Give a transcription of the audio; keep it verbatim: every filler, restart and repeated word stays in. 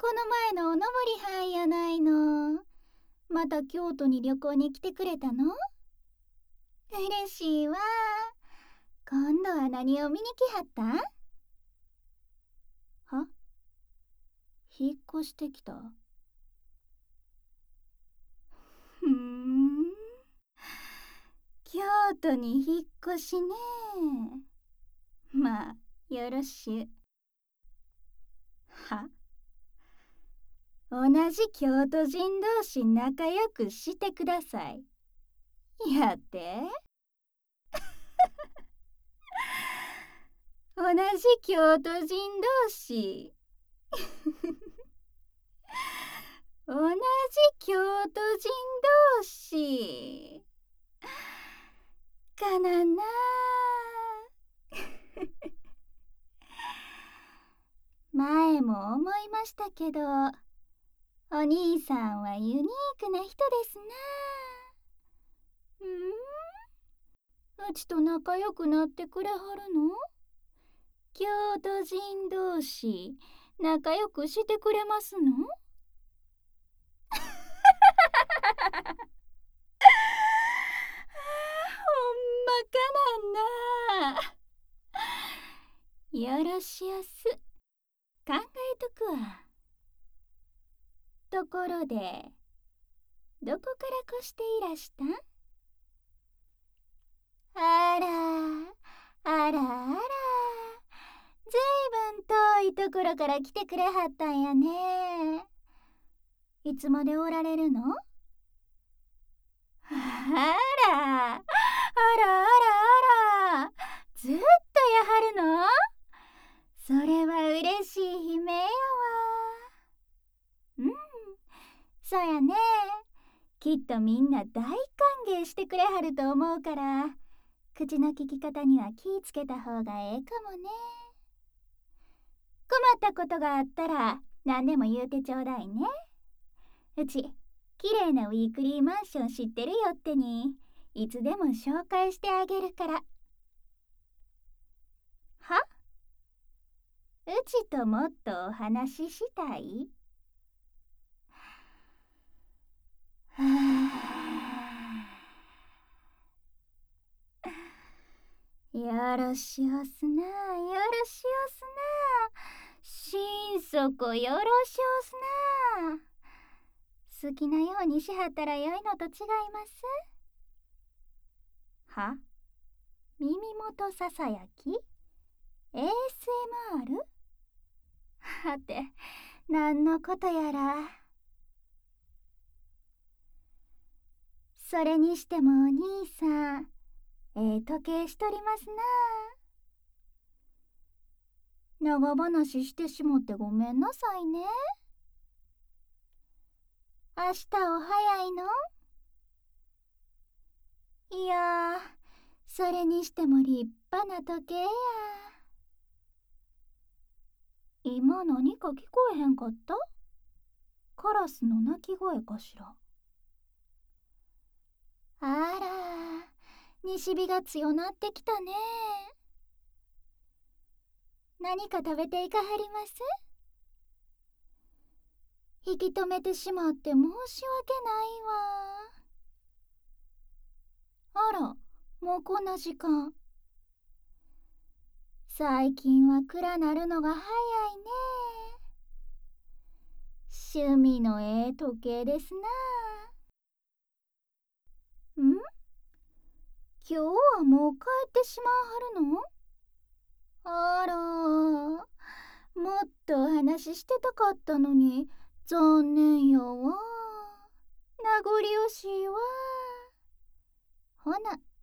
この前のおのぼりはんやないの。また京都に旅行に来てくれたの？嬉しいわ。今度は何を見に来はったん？は？引っ越してきた？ふん、京都に引っ越しね。まあよろしゅう。は？同じ京都人同士仲良くしてください。やって。同じ京都人同士。同じ京都人同士。かなな。前も思いましたけど、お兄さんはユニークな人ですな。うん？うちと仲良くなってくれはるの？京都人同士仲良くしてくれますの？ほんまかなんな。よろしやす。考えとくわ。ところで、どこから越していらしたん？あら、あらあら。ずいぶん遠いところから来てくれはったんやね。いつまでおられるの？あら、あらあらあら。ずっとやはるの？それは嬉しい悲鳴やわ。うん、そやね。きっとみんな大歓迎してくれはると思うから、口の利き方には気ぃつけた方がええかもね。困ったことがあったら何でも言うてちょうだいね。うちきれいなウィークリーマンション知ってるよってに、いつでも紹介してあげるから。は？うちともっとお話ししたい？はあ、よろしおすな、よろしおすな。心底よろしおすな。好きなようにしはったらよいのと違います？は？耳元ささやき？ エーエスエムアール？ はて、何のことやら。それにしてもお兄さん、ええ時計しとりますな。長話してしもってごめんなさいね。明日お早いの？いやー、それにしても立派な時計や。今何か聞こえへんかった？カラスの鳴き声かしら。あら、西日が強なってきたね。何か食べていかはります？引き止めてしまって申し訳ないわ。あら、もうこんな時間。最近は暗なるのが早いね。趣味のええ時計ですな。ん？今日はもう帰ってしまわはるの？あら、もっとお話ししてたかったのに残念やわ。名残惜しいわ。ほな、